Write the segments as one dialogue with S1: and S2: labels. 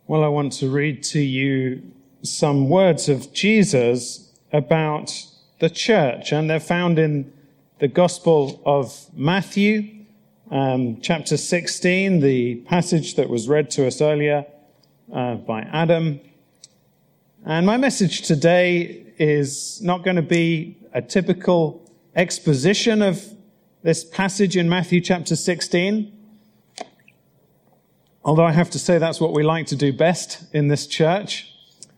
S1: Well, I want to read to you some words of Jesus about the church, and they're found in the Gospel of Matthew, chapter 16, the passage that was read to us earlier by Adam. And my message today is not going to be a typical exposition of this passage in Matthew chapter 16, although I have to say that's what we like to do best in this church.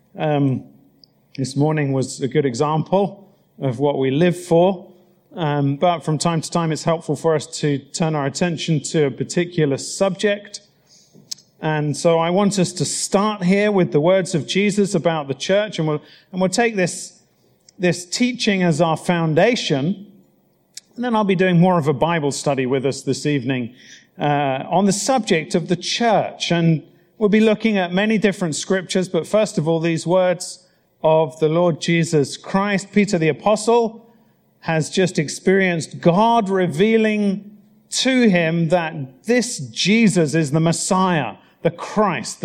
S1: This morning was a good example of what we live for. But from time to time, it's helpful for us to turn our attention to a particular subject. And so I want us to start here with the words of Jesus about the church, and we'll take this teaching as our foundation. And then I'll be doing more of a Bible study with us this evening on the subject of the church. And we'll be looking at many different scriptures, but first of all, these words of the Lord Jesus Christ. Peter the Apostle has just experienced God revealing to him that this Jesus is the Messiah, the Christ,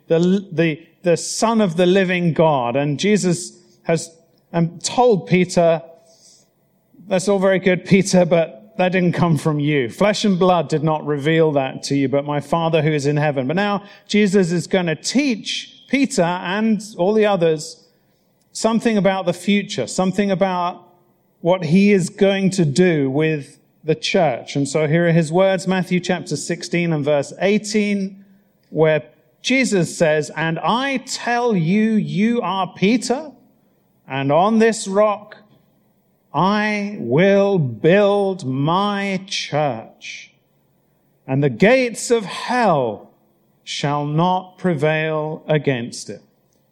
S1: the Son of the living God. And Jesus has told Peter, that's all very good, Peter, but that didn't come from you. Flesh and blood did not reveal that to you, but my Father who is in heaven. But now Jesus is going to teach Peter and all the others something about the future, something about what he is going to do with the church. And so here are his words, Matthew chapter 16 and verse 18, where Jesus says, "And I tell you, you are Peter, and on this rock I will build my church, and the gates of hell shall not prevail against it."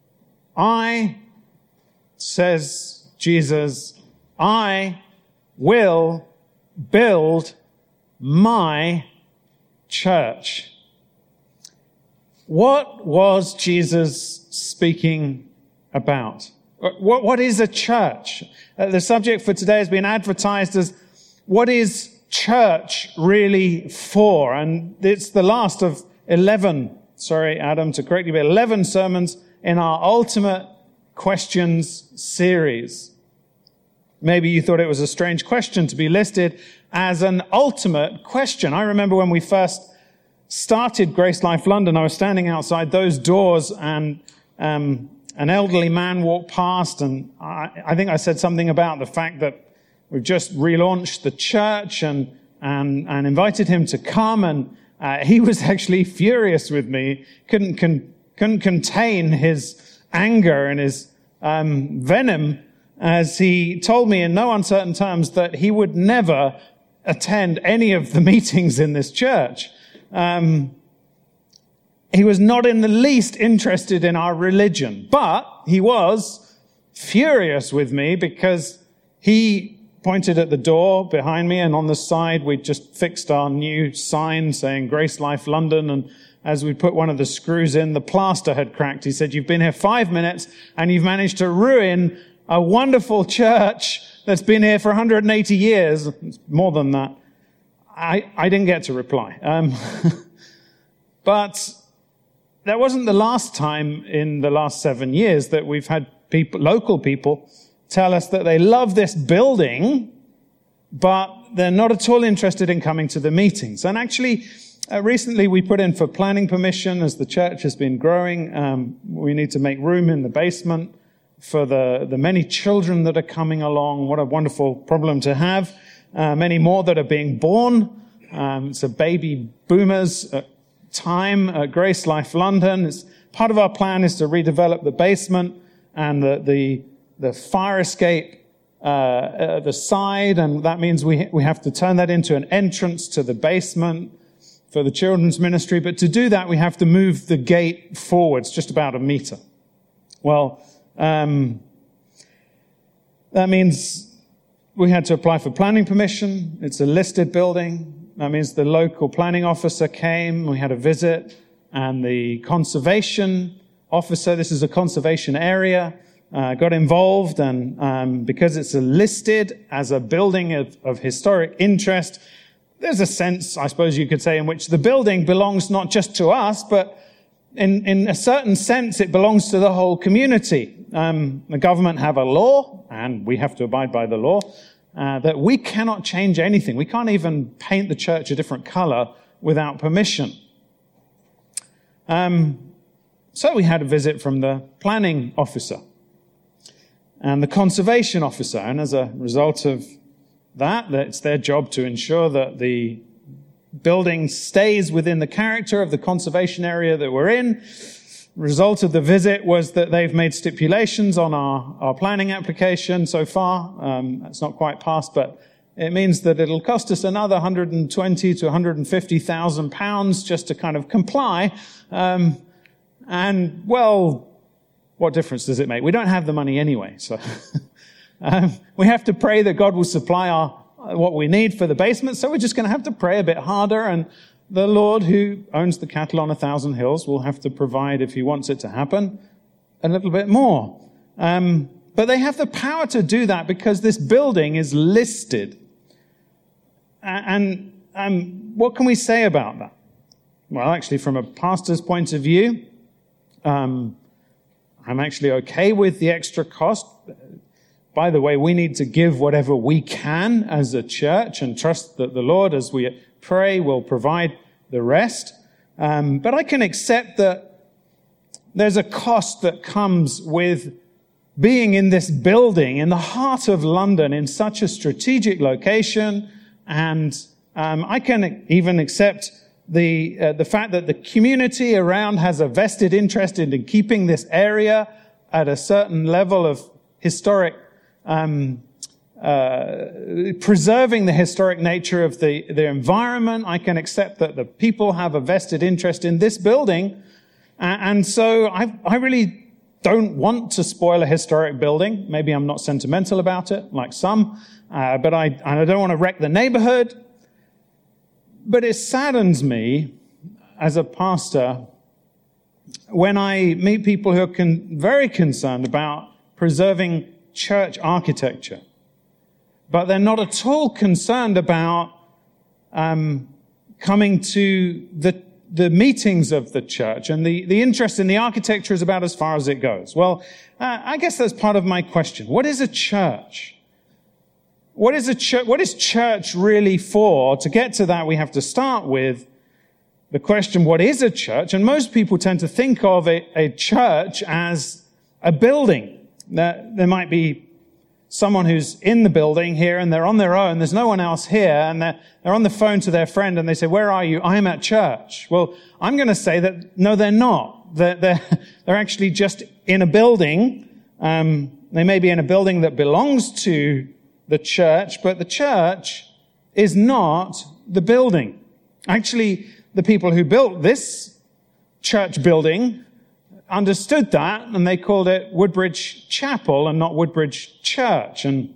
S1: Says Jesus, I will build my church. What was Jesus speaking about? What is a church? The subject for today has been advertised as, what is church really for? And it's the last of 11 sermons in our Ultimate Questions series. Maybe you thought it was a strange question to be listed as an ultimate question. I remember when we first started Grace Life London, I was standing outside those doors and an elderly man walked past, and I think I said something about the fact that we've just relaunched the church and invited him to come, and he was actually furious with me, couldn't contain his anger and his venom, as he told me in no uncertain terms that he would never attend any of the meetings in this church. He was not in the least interested in our religion, but he was furious with me because he pointed at the door behind me, and on the side we'd just fixed our new sign saying Grace Life London, and as we put one of the screws in, the plaster had cracked. He said, "You've been here 5 minutes and you've managed to ruin a wonderful church that's been here for 180 years. It's more than that." I didn't get to reply. But that wasn't the last time in the last 7 years that we've had local people tell us that they love this building, but they're not at all interested in coming to the meetings. And actually, recently we put in for planning permission as the church has been growing. We need to make room in the basement for the many children that are coming along. What a wonderful problem to have. Many more that are being born. It's a baby boomers time at Grace Life London. Part of our plan is to redevelop the basement and the fire escape at the side, and that means we have to turn that into an entrance to the basement for the children's ministry. But to do that, we have to move the gate forwards just about 1 meter. Well, that means we had to apply for planning permission. It's a listed building. That means the local planning officer came, we had a visit, and the conservation officer, this is a conservation area, got involved, and because it's listed as a building of historic interest, there's a sense, I suppose you could say, in which the building belongs not just to us, but in a certain sense, it belongs to the whole community. The government have a law, and we have to abide by the law, that we cannot change anything. We can't even paint the church a different color without permission. So we had a visit from the planning officer and the conservation officer, and as a result of that, it's their job to ensure that the building stays within the character of the conservation area that we're in. Result of the visit was that they've made stipulations on our planning application so far. It's not quite passed, but it means that it'll cost us another 120 to 150,000 pounds just to kind of comply. And, well, what difference does it make? We don't have the money anyway, so we have to pray that God will supply what we need for the basement, so we're just going to have to pray a bit harder, and the Lord who owns the cattle on 1,000 hills will have to provide, if he wants it to happen, a little bit more. But they have the power to do that because this building is listed. And what can we say about that? Well, actually, from a pastor's point of view, I'm actually okay with the extra cost. By the way, we need to give whatever we can as a church and trust that the Lord, as we pray, will provide the rest. But I can accept that there's a cost that comes with being in this building in the heart of London in such a strategic location. And I can even accept the fact that the community around has a vested interest in keeping this area at a certain level of historic, preserving the historic nature of the environment. I can accept that the people have a vested interest in this building. And so I really don't want to spoil a historic building. Maybe I'm not sentimental about it, like some, but I don't want to wreck the neighborhood. But it saddens me as a pastor when I meet people who are very concerned about preserving church architecture, but they're not at all concerned about coming to the meetings of the church, and the interest in the architecture is about as far as it goes. Well, I guess that's part of my question. What is a church? What is church really for? To get to that, we have to start with the question, what is a church? And most people tend to think of a church as a building. There might be someone who's in the building here and they're on their own. There's no one else here, and they're on the phone to their friend and they say, "Where are you?" "I'm at church." Well, I'm going to say that no, they're not. They're actually just in a building. They may be in a building that belongs to the church, but the church is not the building. Actually, the people who built this church building understood that, and they called it Woodbridge Chapel and not Woodbridge Church. And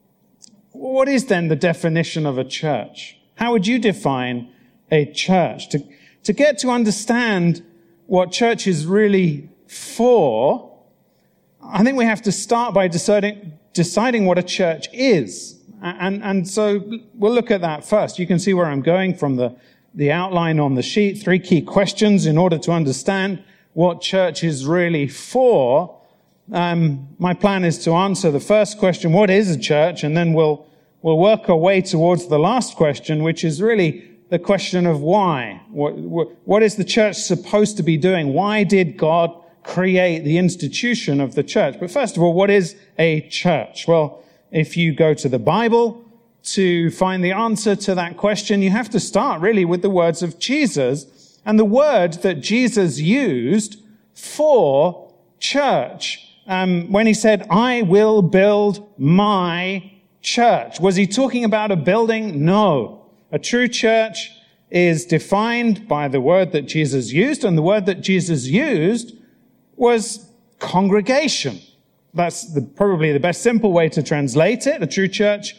S1: what is then the definition of a church? How would you define a church? To get to understand what church is really for, I think we have to start by deciding what a church is. And so we'll look at that first. You can see where I'm going from the outline on the sheet. 3 key questions in order to understand what church is really for. My plan is to answer the first question, what is a church? And then we'll work our way towards the last question, which is really the question of why. What is the church supposed to be doing? Why did God create the institution of the church? But first of all, what is a church? Well, if you go to the Bible to find the answer to that question, you have to start really with the words of Jesus and the word that Jesus used for church. When he said, "I will build my church." Was he talking about a building? No. A true church is defined by the word that Jesus used, and the word that Jesus used was congregation. That's probably the best simple way to translate it. A true church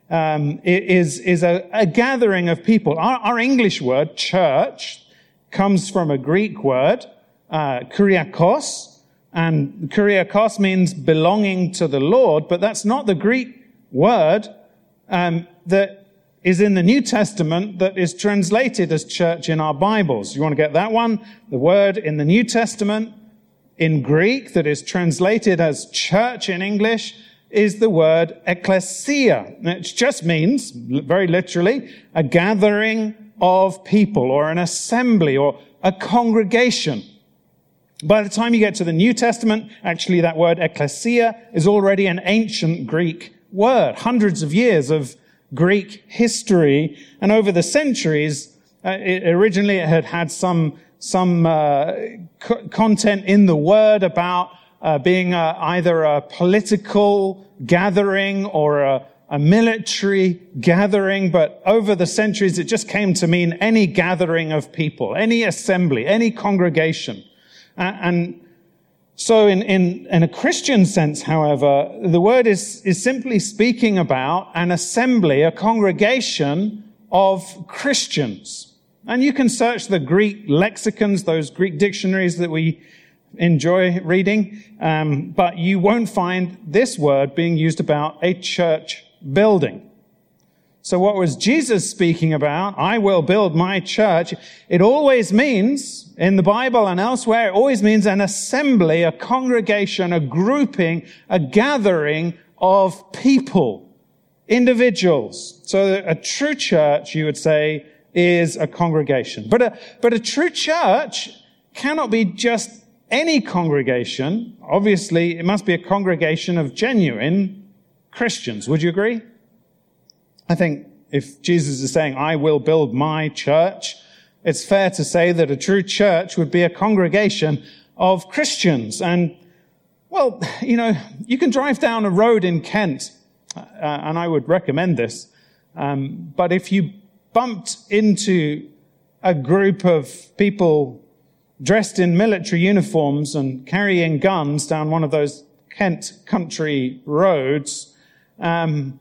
S1: is a gathering of people. Our English word, church, comes from a Greek word, kuriakos, and kuriakos means belonging to the Lord, but that's not the Greek word that is in the New Testament that is translated as church in our Bibles. You want to get that one? The word in the New Testament in Greek that is translated as church in English is the word ecclesia. It just means, very literally, a gathering of people or an assembly or a congregation. By the time you get to the New Testament, actually that word ecclesia is already an ancient Greek word. Hundreds of years of Greek history, and over the centuries, originally it had some content in the word about being either a political gathering or a military gathering, but over the centuries it just came to mean any gathering of people, any assembly, any congregation. And so in a Christian sense, however, the word is simply speaking about an assembly, a congregation of Christians. And you can search the Greek lexicons, those Greek dictionaries that we enjoy reading, but you won't find this word being used about a church building. So what was Jesus speaking about? I will build my church. It always means, in the Bible and elsewhere, it always means an assembly, a congregation, a grouping, a gathering of people, individuals. So a true church, you would say, is a congregation. But a true church cannot be just any congregation. Obviously, it must be a congregation of genuine Christians. Would you agree? I think if Jesus is saying, I will build my church, it's fair to say that a true church would be a congregation of Christians. And, well, you can drive down a road in Kent, and I would recommend this, but if you bumped into a group of people dressed in military uniforms and carrying guns down one of those Kent country roads, and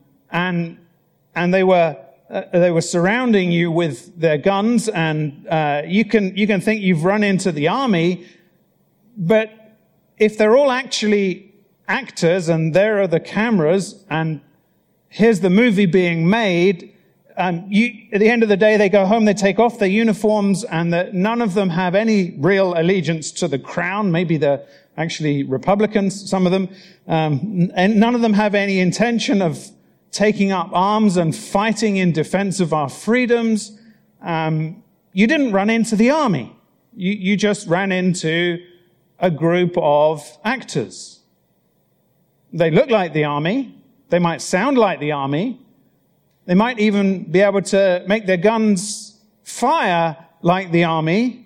S1: they were surrounding you with their guns, and you can think you've run into the army, but if they're all actually actors and there are the cameras and here's the movie being made, at the end of the day they go home, they take off their uniforms, and none of them have any real allegiance to the crown. Maybe they're actually Republicans, some of them, and none of them have any intention of taking up arms and fighting in defense of our freedoms. You didn't run into the army. You just ran into a group of actors. They look like the army. They might sound like the army. They might even be able to make their guns fire like the army,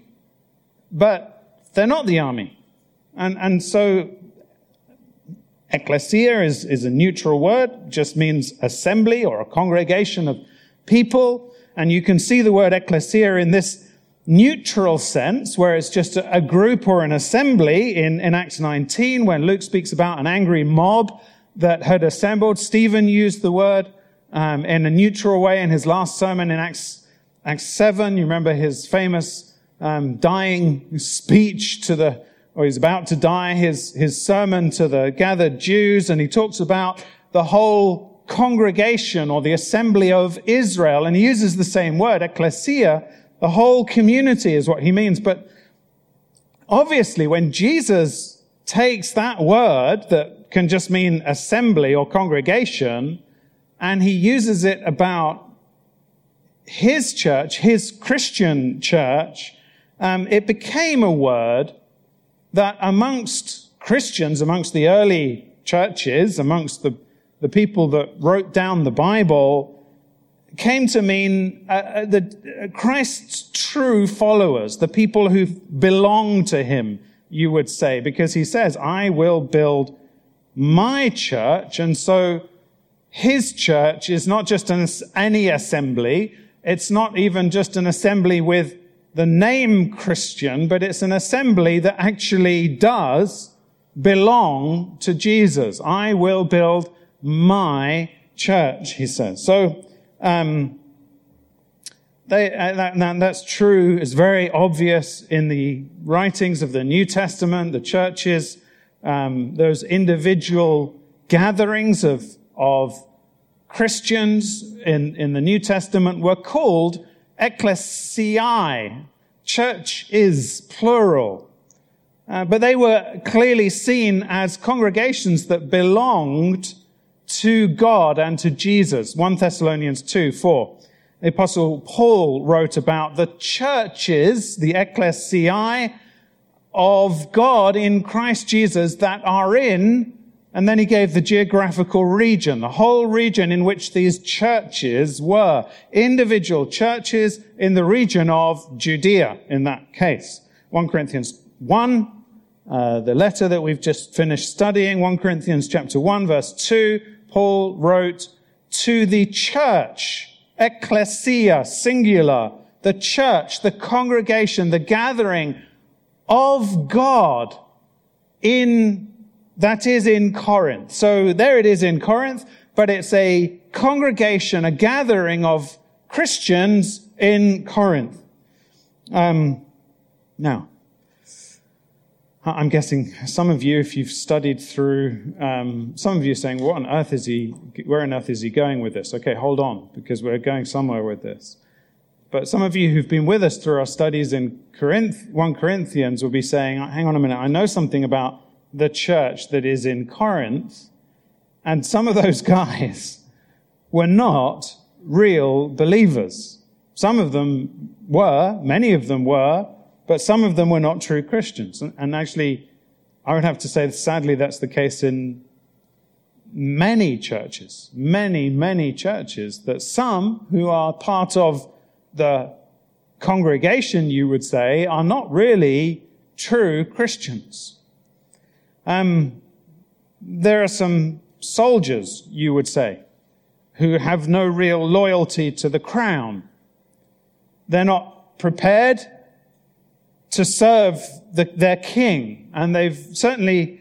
S1: but they're not the army. And so ecclesia is a neutral word, just means assembly or a congregation of people. And you can see the word ecclesia in this neutral sense, where it's just a group or an assembly in Acts 19, when Luke speaks about an angry mob that had assembled. Stephen used the word in a neutral way in his last sermon in Acts 7. You remember his famous dying speech he's about to die, his sermon to the gathered Jews, and he talks about the whole congregation or the assembly of Israel, and he uses the same word, ecclesia. The whole community is what he means. But obviously, when Jesus takes that word that can just mean assembly or congregation, and he uses it about his church, his Christian church, it became a word that amongst Christians, amongst the early churches, amongst the people that wrote down the Bible, came to mean Christ's true followers, the people who belong to him, you would say, because he says, I will build my church. And so his church is not just any assembly. It's not even just an assembly with the name Christian, but it's an assembly that actually does belong to Jesus. I will build my church, he says. So that's true. It's very obvious in the writings of the New Testament, the churches, those individual gatherings of Christians in the New Testament were called ecclesiae. Church is plural. But they were clearly seen as congregations that belonged to God and to Jesus. 1 Thessalonians 2:4. The Apostle Paul wrote about the churches, the ecclesiae of God in Christ Jesus that are in, and then he gave the geographical region, the whole region in which these churches were. Individual churches in the region of Judea, in that case. 1 Corinthians 1, the letter that we've just finished studying, 1 Corinthians chapter 1, verse 2, Paul wrote, to the church, ecclesia, singular, the church, the congregation, the gathering of God that is in Corinth. So there it is in Corinth, but it's a congregation, a gathering of Christians in Corinth. Now, I'm guessing some of you, if you've studied through, some of you are saying, where on earth is he going with this? Okay, hold on, because we're going somewhere with this. But some of you who've been with us through our studies in 1 Corinthians will be saying, hang on a minute, I know something about the church that is in Corinth, and some of those guys were not real believers. Some of them were, many of them were, but some of them were not true Christians. And actually, I would have to say, sadly, that's the case in many churches, many churches, that some who are part of the congregation, you would say, are not really true Christians. There are some soldiers, you would say, who have no real loyalty to the crown. They're not prepared to serve their king. And they've certainly,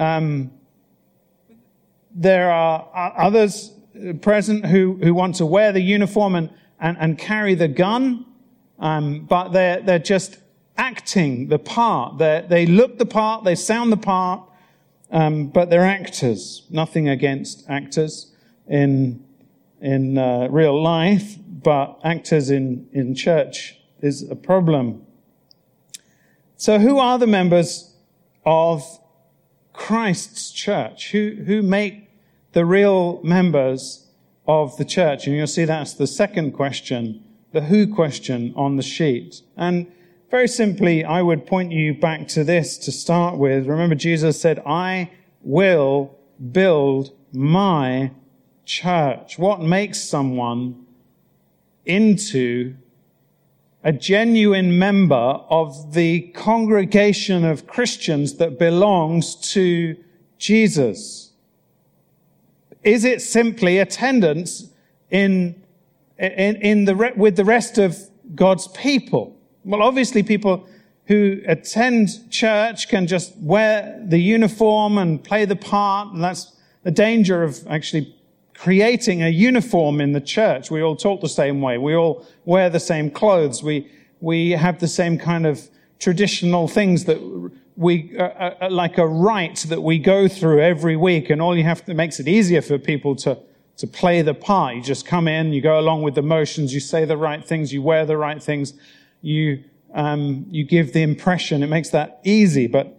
S1: there are others present who want to wear the uniform and carry the gun, but they're just acting the part. They look the part, they sound the part, but they're actors. Nothing against actors in real life, but actors in church is a problem. So who are the members of Christ's church? Who make the real members of the church? And you'll see that's the second question, the who question on the sheet. And very simply, I would point you back to this to start with. Remember, Jesus said, I will build my church. What makes someone into a genuine member of the congregation of Christians that belongs to Jesus? Is it simply attendance with the rest of God's people? Well, obviously people who attend church can just wear the uniform and play the part, and that's the danger of actually creating a uniform in the church. We all talk the same way. We all wear the same clothes. We have the same kind of traditional things that we like a rite that we go through every week, and all you have to makes it easier for people to play the part. You just come in, you go along with the motions, you say the right things, you wear the right things, you give the impression. It makes that easy, but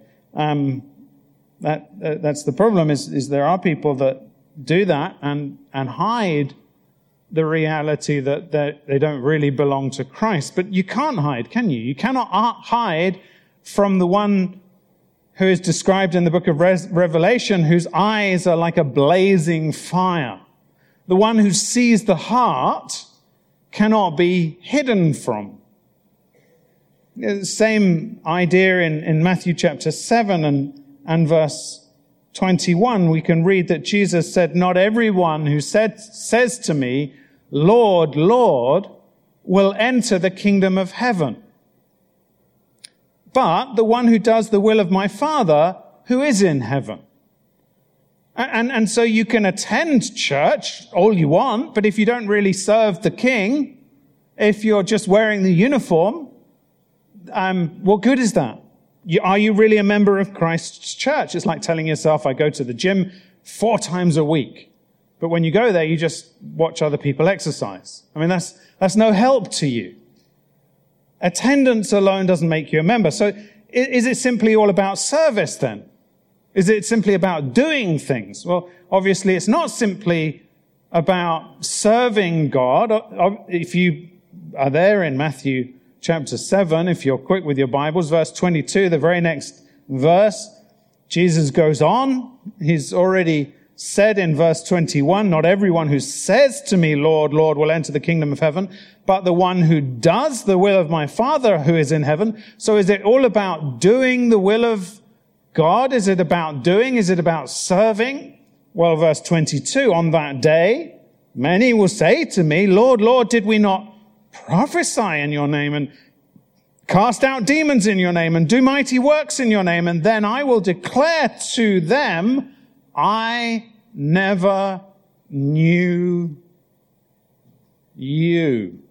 S1: that's the problem. Is there are people that do that and hide the reality that they don't really belong to Christ. But you can't hide, can you? You cannot hide from the one who is described in the book of Revelation, whose eyes are like a blazing fire. The one who sees the heart cannot be hidden from. Same idea in Matthew chapter 7 and verse 21, we can read that Jesus said, not everyone who says to me, Lord, Lord, will enter the kingdom of heaven, but the one who does the will of my Father who is in heaven. And so you can attend church all you want, but if you don't really serve the King, if you're just wearing the uniform, what good is that? Are you really a member of Christ's church? It's like telling yourself, I go to the gym 4 times a week. But when you go there, you just watch other people exercise. I mean, that's no help to you. Attendance alone doesn't make you a member. So is it simply all about service then? Is it simply about doing things? Well, obviously it's not simply about serving God. If you are there in Matthew chapter 7, if you're quick with your Bibles, verse 22, the very next verse, Jesus goes on. He's already said in verse 21, not everyone who says to me, Lord, Lord, will enter the kingdom of heaven, but the one who does the will of my Father who is in heaven. So is it all about doing the will of God? Is it about doing? Is it about serving? Well, verse 22, on that day, many will say to me, Lord, Lord, did we not prophesy in your name and cast out demons in your name and do mighty works in your name? And then I will declare to them, I never knew you.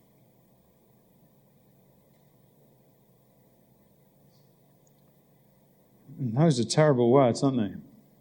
S1: And those are terrible words, aren't they?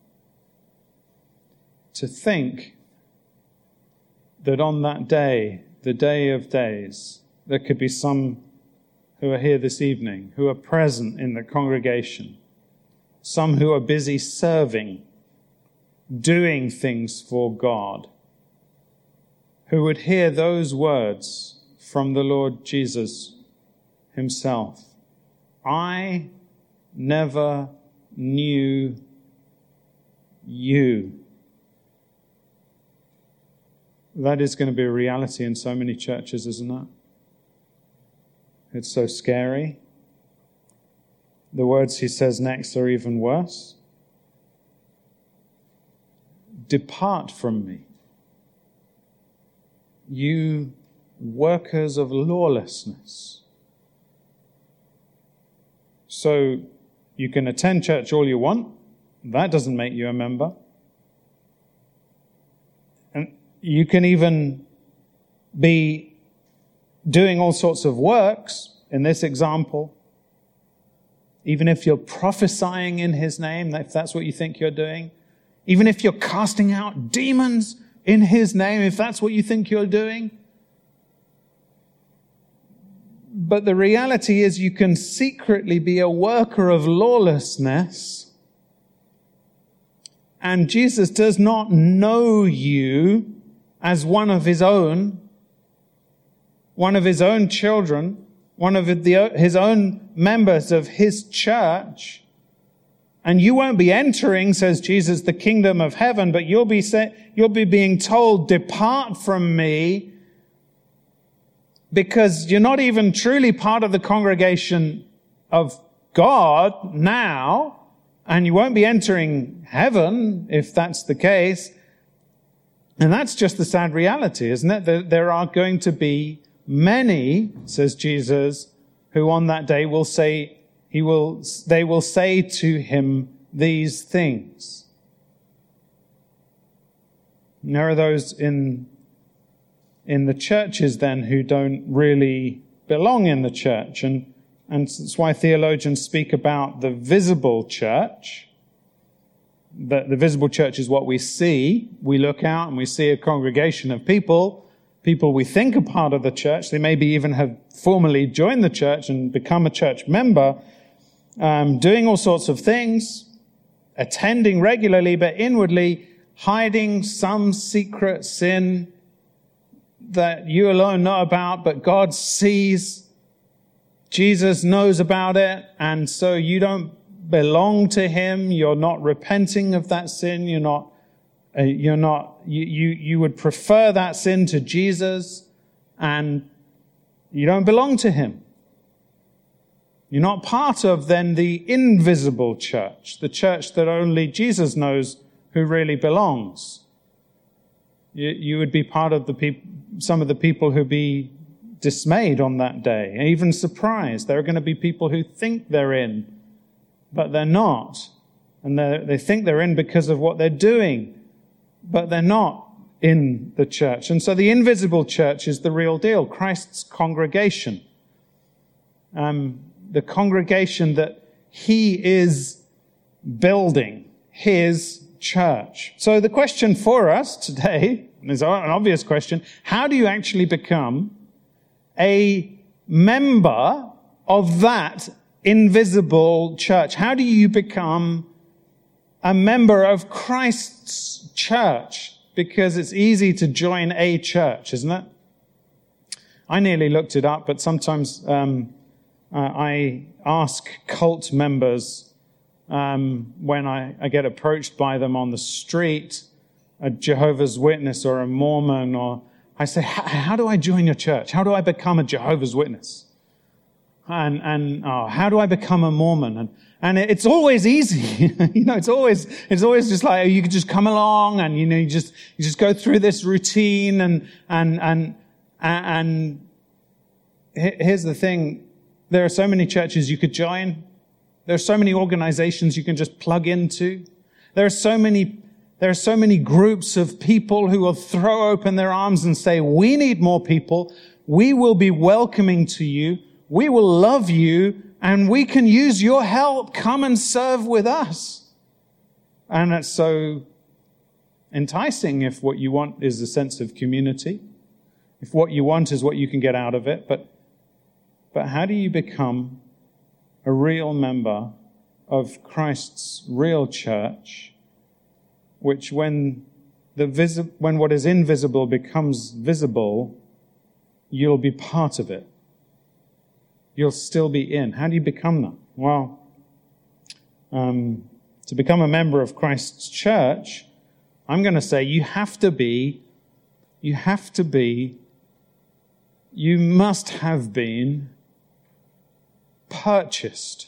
S1: To think that on that day, the day of days, there could be some who are here this evening, who are present in the congregation, some who are busy serving, doing things for God, who would hear those words from the Lord Jesus himself. I never knew you. That is going to be a reality in so many churches, isn't it? It's so scary. The words he says next are even worse. Depart from me, you workers of lawlessness. So you can attend church all you want. That doesn't make you a member. And you can even be doing all sorts of works, in this example, even if you're prophesying in his name, if that's what you think you're doing, even if you're casting out demons in his name, if that's what you think you're doing. But the reality is you can secretly be a worker of lawlessness, and Jesus does not know you as one of his own children, one of his own members of his church. And you won't be entering, says Jesus, the kingdom of heaven, but you'll be being told, depart from me, because you're not even truly part of the congregation of God now, and you won't be entering heaven if that's the case. And that's just the sad reality, isn't it? There are going to be many, says Jesus, who on that day will say, they will say to him these things. And there are those in the churches then who don't really belong in the church. And that's why theologians speak about the visible church. The visible church is what we see. We look out and we see a congregation of people we think are part of the church. They maybe even have formally joined the church and become a church member, doing all sorts of things, attending regularly, but inwardly hiding some secret sin that you alone know about, but God sees. Jesus knows about it, and so you don't belong to him. You're not repenting of that sin. You would prefer that sin to Jesus, and you don't belong to him. You're not part of then the invisible church, the church that only Jesus knows who really belongs. You would be part of some of the people who be dismayed on that day, and even surprised. There are going to be people who think they're in, but they're not. And they think they're in because of what they're doing, but they're not in the church. And so the invisible church is the real deal, Christ's congregation. The congregation that he is building, his, church. So the question for us today is an obvious question. How do you actually become a member of that invisible church? How do you become a member of Christ's church? Because it's easy to join a church, isn't it? I nearly looked it up, but sometimes I ask cult members when I get approached by them on the street, a Jehovah's Witness or a Mormon, or I say, how do I join your church? How do I become a Jehovah's Witness? And how do I become a Mormon? And it's always easy. It's always just like, you could just come along and, you just go through this routine and here's the thing. There are so many churches you could join. There are so many organizations you can just plug into. There are so many groups of people who will throw open their arms and say, we need more people. We will be welcoming to you. We will love you, and we can use your help. Come and serve with us. And that's so enticing if what you want is a sense of community, if what you want is what you can get out of it. But how do you become a real member of Christ's real church, which when what is invisible becomes visible, you'll be part of it? You'll still be in. How do you become that? Well, to become a member of Christ's church, I'm going to say you must have been purchased.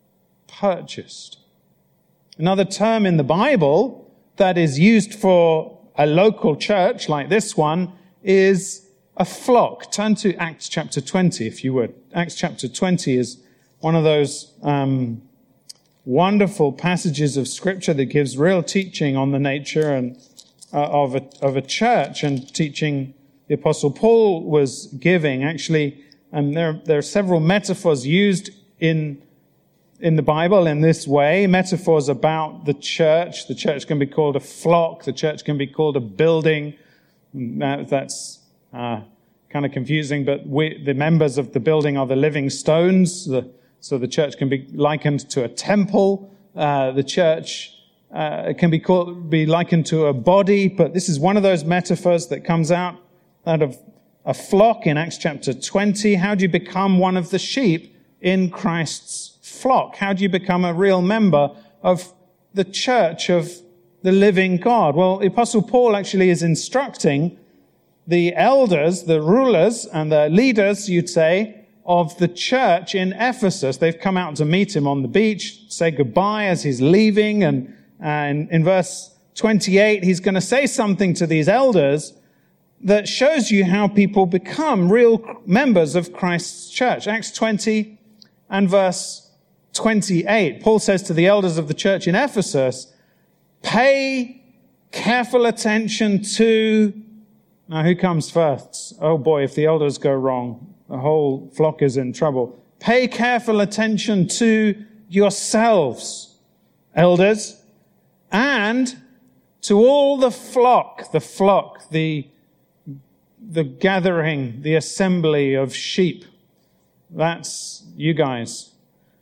S1: Another term in the Bible that is used for a local church like this one is a flock. Turn to Acts chapter 20, if you would. Acts chapter 20 is one of those wonderful passages of Scripture that gives real teaching on the nature and of a church, and teaching the Apostle Paul was giving. Actually, there are several metaphors used in the Bible in this way. Metaphors about the church. The church can be called a flock. The church can be called a building. That's kind of confusing, but the members of the building are the living stones. So the church can be likened to a temple. The church can be likened to a body, but this is one of those metaphors that comes out of a flock in Acts chapter 20. How do you become one of the sheep in Christ's flock? How do you become a real member of the church of the living God? Well, the Apostle Paul actually is instructing the elders, the rulers, and the leaders, you'd say, of the church in Ephesus. They've come out to meet him on the beach, say goodbye as he's leaving, and in verse 28, he's going to say something to these elders that shows you how people become real members of Christ's church. Acts 20 and verse 28, Paul says to the elders of the church in Ephesus, pay careful attention to... Now, who comes first? Oh boy, if the elders go wrong, the whole flock is in trouble. Pay careful attention to yourselves, elders, and to all the flock, the gathering, the assembly of sheep. That's you guys.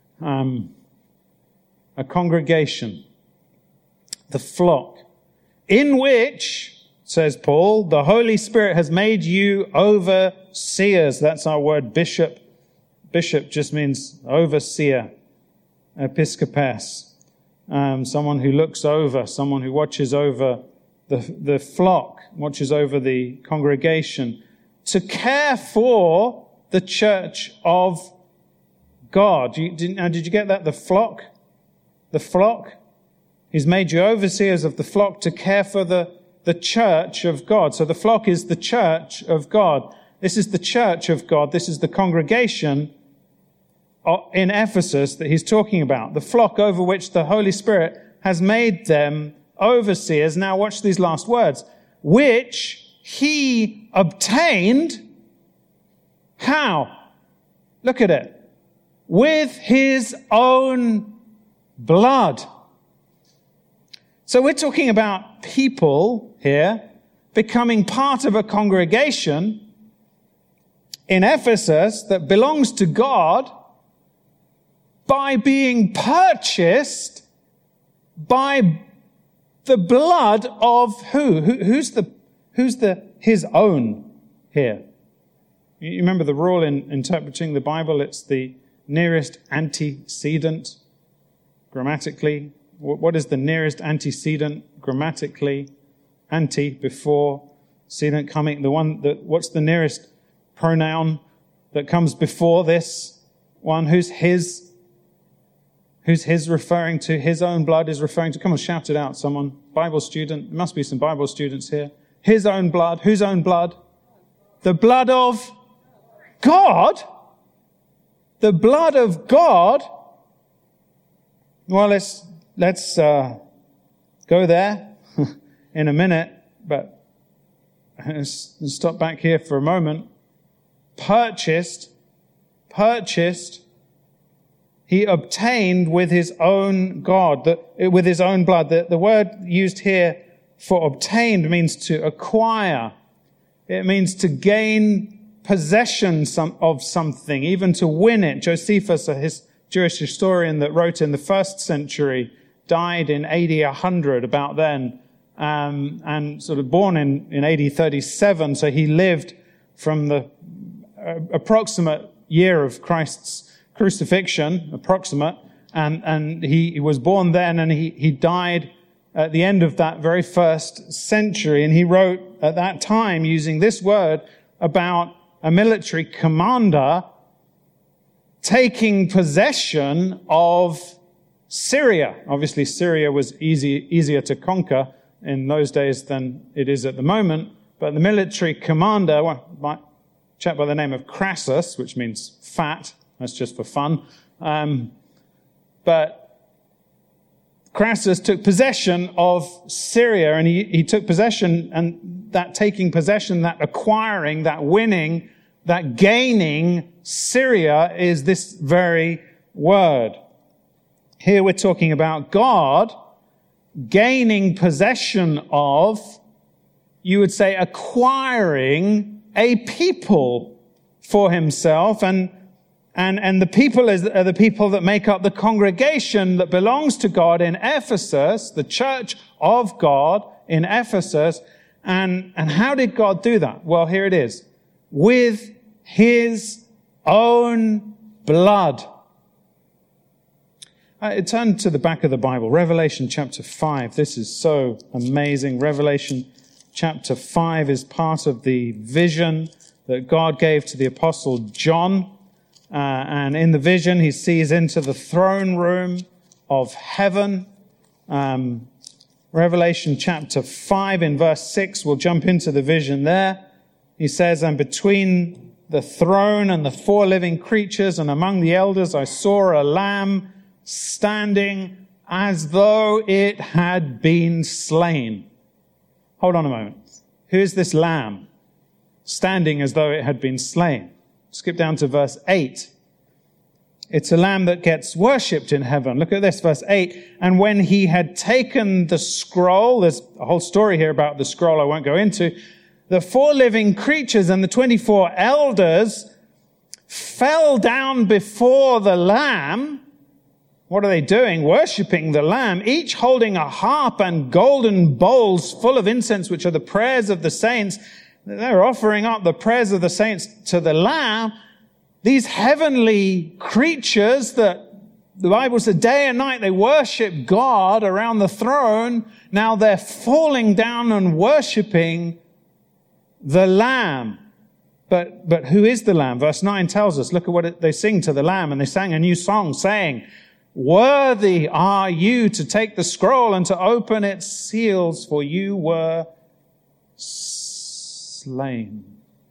S1: A congregation, the flock, in which, says Paul, the Holy Spirit has made you overseers. That's our word bishop. Bishop just means overseer, episkopos, someone who looks over, someone who watches over the flock, watches over the congregation, to care for the church of God. Did you get that? The flock. He's made you overseers of the flock to care for the church of God. So the flock is the church of God. This is the church of God. This is the congregation in Ephesus that he's talking about. The flock over which the Holy Spirit has made them overseers. Now watch these last words. Which he obtained. How? Look at it. With his own blood. So we're talking about people here becoming part of a congregation in Ephesus that belongs to God by being purchased by the blood of who? Who's his own here? You remember the rule in interpreting the Bible? It's the nearest antecedent grammatically. What is the nearest antecedent grammatically? Ante, before, sedent coming, what's the nearest pronoun that comes before this one? Who's his referring to? His own blood is referring to, come on, shout it out, someone. Bible student, there must be some Bible students here. His own blood, whose own blood? The blood of God? The blood of God? Well, let's go there in a minute, but let's stop back here for a moment. Purchased, he obtained with his own with his own blood. The word used here for obtained means to acquire. It means to gain possession of something, even to win it. Josephus, a Jewish historian that wrote in the 1st century, died in AD 100, about then, and sort of born in AD 37, so he lived from the approximate year of Christ's crucifixion, and he was born then, and he died at the end of that very 1st century, and he wrote at that time using this word about a military commander taking possession of Syria. Obviously, Syria was easier to conquer in those days than it is at the moment, but the military commander, a chap by the name of Crassus, which means fat, that's just for fun, but Crassus took possession of Syria, and he took possession, and that taking possession, that acquiring, that winning, that gaining Syria is this very word. Here we're talking about God gaining possession of, you would say, acquiring a people for himself, and the people are the people that make up the congregation that belongs to God in Ephesus, the church of God in Ephesus. And how did God do that? Well, here it is. With his own blood. Turn to the back of the Bible, Revelation chapter 5. This is so amazing. Revelation chapter 5 is part of the vision that God gave to the apostle John. And in the vision, he sees into the throne room of heaven. Revelation chapter 5 in verse 6, we'll jump into the vision there. He says, "And between the throne and the 4 living creatures and among the elders, I saw a lamb standing as though it had been slain." Hold on a moment. Who is this lamb standing as though it had been slain? Skip down to verse 8. It's a lamb that gets worshipped in heaven. Look at this, verse 8. "And when he had taken the scroll," there's a whole story here about the scroll I won't go into, "the 4 living creatures and the 24 elders fell down before the Lamb." What are they doing? Worshipping the Lamb, each holding a harp and golden bowls full of incense, which are the prayers of the saints. They're offering up the prayers of the saints to the Lamb. These heavenly creatures that the Bible said day and night they worship God around the throne. Now they're falling down and worshiping the Lamb. But who is the Lamb? Verse 9 tells us, look at what they sing to the Lamb. And they sang a new song saying, "Worthy are you to take the scroll and to open its seals, for you were slain."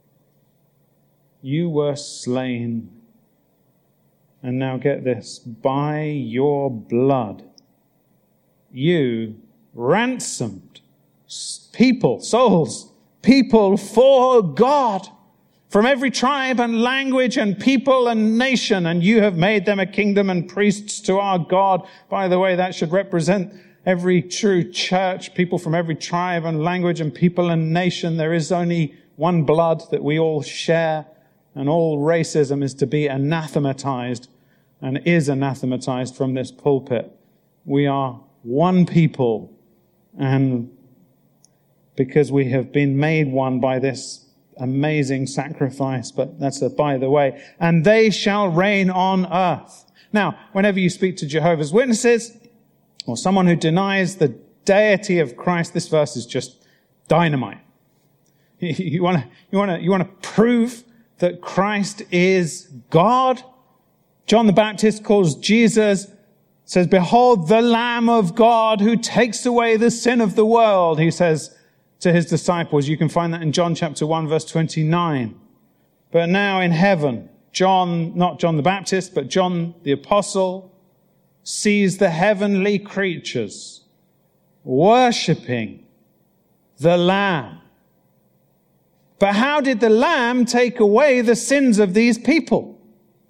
S1: You were slain. And now get this, by your blood, you ransomed people, souls, people for God from every tribe and language and people and nation, and you have made them a kingdom and priests to our God. By the way, that should represent every true church, people from every tribe and language and people and nation. There is only one blood that we all share, and all racism is to be anathematized and is anathematized from this pulpit. We are one people, and because we have been made one by this amazing sacrifice, but that's a by the way. And they shall reign on earth. Now, whenever you speak to Jehovah's Witnesses or someone who denies the deity of Christ, this verse is just dynamite. You want to prove that Christ is God? John the Baptist calls Jesus, says, "Behold the Lamb of God who takes away the sin of the world," he says to his disciples. You can find that in John chapter 1, verse 29. But now in heaven, John, not John the Baptist, but John the Apostle, sees the heavenly creatures worshipping the Lamb. But how did the Lamb take away the sins of these people?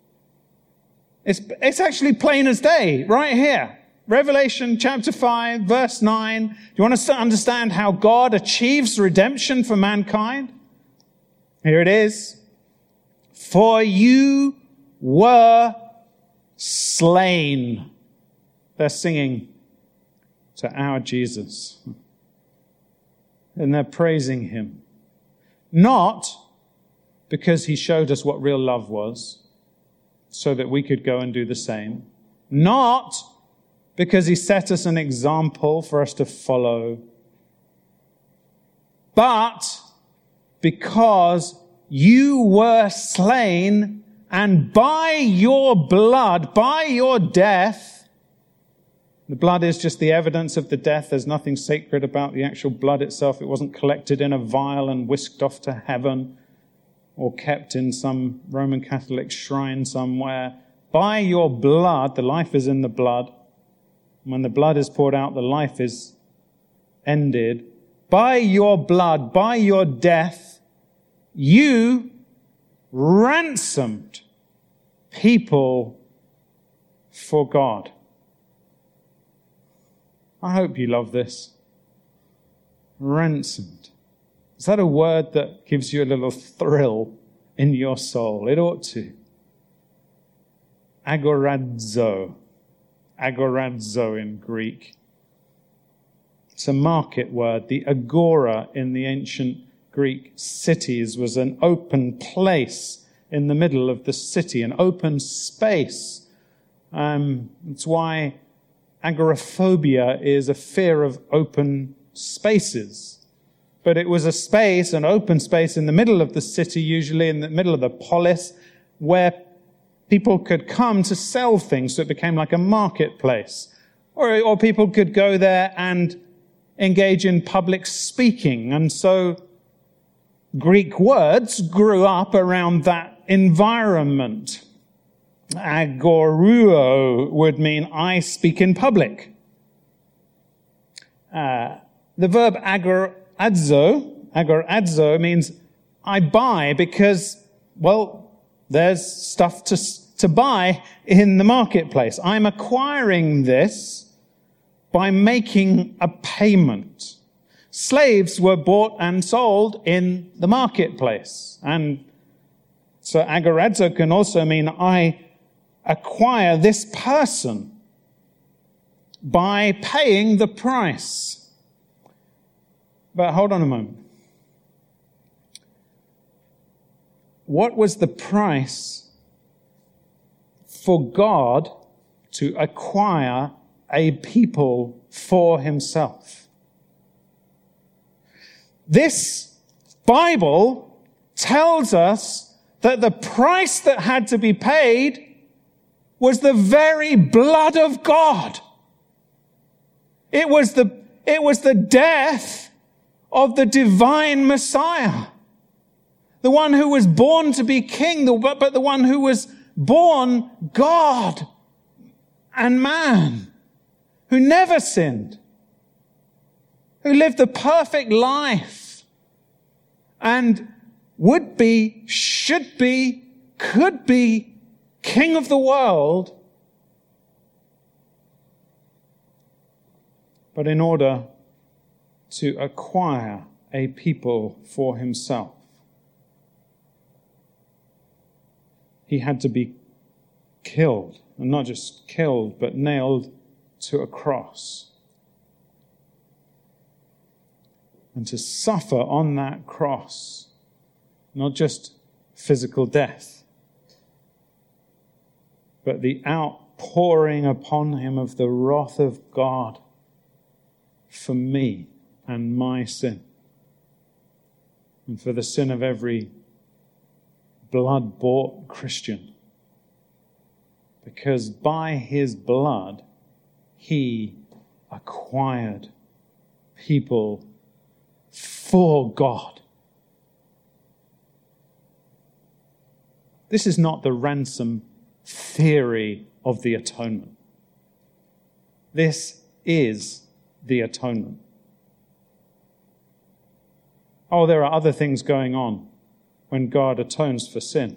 S1: It's actually plain as day, right here. Revelation chapter 5, verse 9. Do you want to understand how God achieves redemption for mankind? Here it is. For you were slain. They're singing to our Jesus. And they're praising him. Not because he showed us what real love was, so that we could go and do the same. Not because he set us an example for us to follow, but because you were slain, and by your blood, by your death, the blood is just the evidence of the death. There's nothing sacred about the actual blood itself. It wasn't collected in a vial and whisked off to heaven or kept in some Roman Catholic shrine somewhere. By your blood, the life is in the blood. When the blood is poured out, the life is ended. By your blood, by your death, you ransomed people for God. I hope you love this. Ransomed. Is that a word that gives you a little thrill in your soul? It ought to. Agoradzo. Agoradzo in Greek. It's a market word. The agora in the ancient Greek cities was an open place in the middle of the city, an open space. That's why agoraphobia is a fear of open spaces. But it was a space, an open space in the middle of the city, usually in the middle of the polis, where people could come to sell things, so it became like a marketplace. Or people could go there and engage in public speaking. And so Greek words grew up around that environment. Agoruo would mean I speak in public. The verb agoradzo means I buy because, well, there's stuff to buy in the marketplace. I'm acquiring this by making a payment. Slaves were bought and sold in the marketplace. And so agoradzo can also mean I acquire this person by paying the price. But hold on a moment. What was the price for God to acquire a people for himself? This Bible tells us that the price that had to be paid was the very blood of God. It was the death of the divine Messiah. The one who was born to be king, but the one who was born God and man, who never sinned, who lived the perfect life, and would be, should be, could be king of the world, but in order to acquire a people for himself. He had to be killed, and not just killed, but nailed to a cross. And to suffer on that cross, not just physical death, but the outpouring upon him of the wrath of God for me and my sin, and for the sin of every blood-bought Christian. Because by his blood, he acquired people for God. This is not the ransom theory of the atonement. This is the atonement. Oh, there are other things going on when God atones for sin.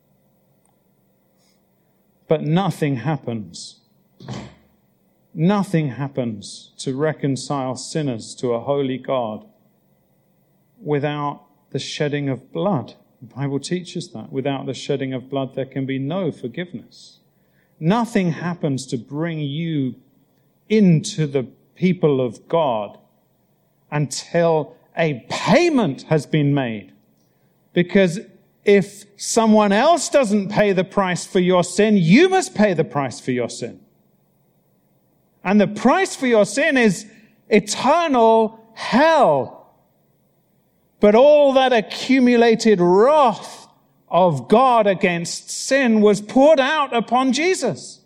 S1: But nothing happens. Nothing happens to reconcile sinners to a holy God without the shedding of blood. The Bible teaches that. Without the shedding of blood, there can be no forgiveness. Nothing happens to bring you into the people of God until a payment has been made. Because if someone else doesn't pay the price for your sin, you must pay the price for your sin. And the price for your sin is eternal hell. But all that accumulated wrath of God against sin was poured out upon Jesus.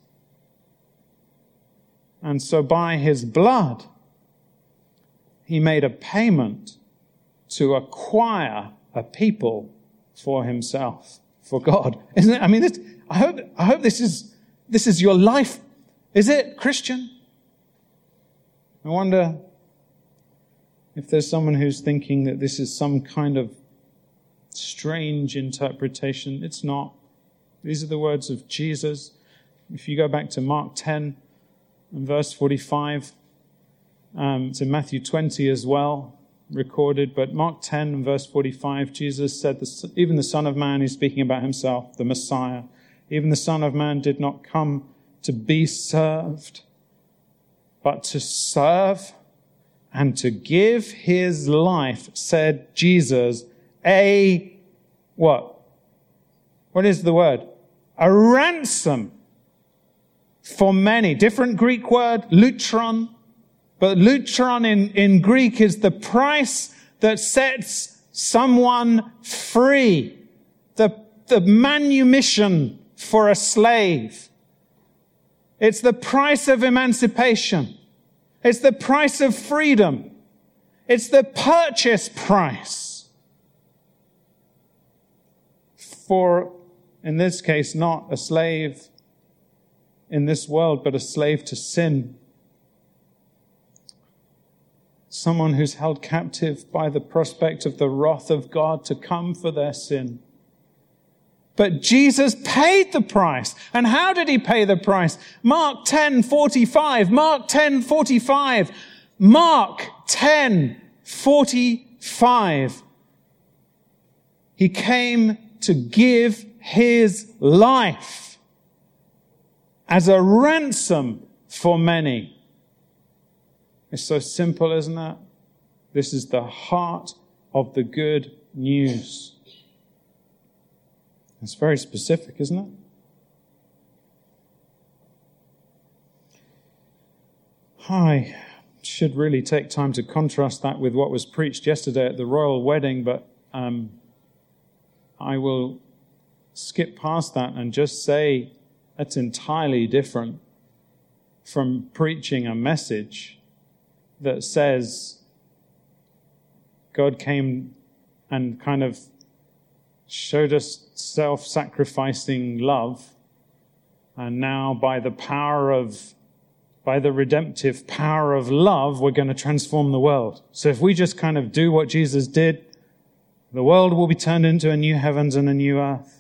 S1: And so by his blood, he made a payment to acquire a people for himself, for God. Isn't it? I mean, I hope this is your life. Is it, Christian? I wonder if there's someone who's thinking that this is some kind of strange interpretation. It's not. These are the words of Jesus. If you go back to Mark 10 and verse 45, it's in Matthew 20 as well, recorded, but Mark 10 and verse 45, Jesus said, even the Son of Man, he's speaking about himself, the Messiah, even the Son of Man did not come to be served, but to serve and to give his life, said Jesus, what? What is the word? A ransom for many. Different Greek word, lutron. But lutron in Greek is the price that sets someone free. The manumission for a slave. It's the price of emancipation. It's the price of freedom. It's the purchase price. For, in this case, not a slave in this world, but a slave to sin. Someone who's held captive by the prospect of the wrath of God to come for their sin. But Jesus paid the price. And how did he pay the price? Mark 10:45. Mark 10:45. Mark 10:45. He came to give his life as a ransom for many. It's so simple, isn't it? This is the heart of the good news. It's very specific, isn't it? I should really take time to contrast that with what was preached yesterday at the royal wedding, but I will skip past that and just say that's entirely different from preaching a message that says God came and kind of showed us self-sacrificing love, and now by the redemptive power of love, we're going to transform the world. So if we just kind of do what Jesus did, the world will be turned into a new heavens and a new earth.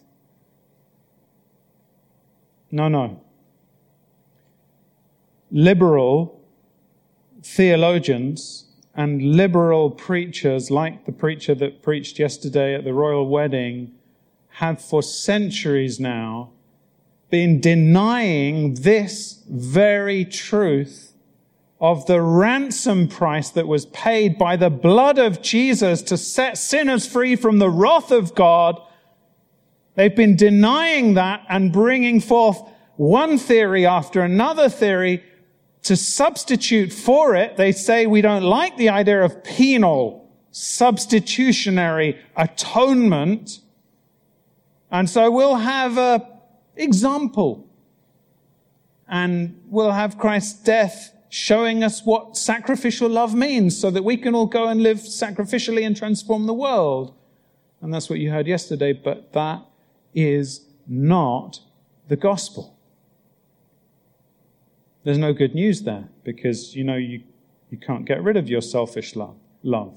S1: No. Liberal theologians and liberal preachers, like the preacher that preached yesterday at the royal wedding, have for centuries now been denying this very truth of the ransom price that was paid by the blood of Jesus to set sinners free from the wrath of God. They've been denying that and bringing forth one theory after another theory to substitute for it. They say we don't like the idea of penal, substitutionary atonement. And so we'll have an example. And we'll have Christ's death showing us what sacrificial love means so that we can all go and live sacrificially and transform the world. And that's what you heard yesterday, but that is not the gospel. There's no good news there because, you can't get rid of your selfish love.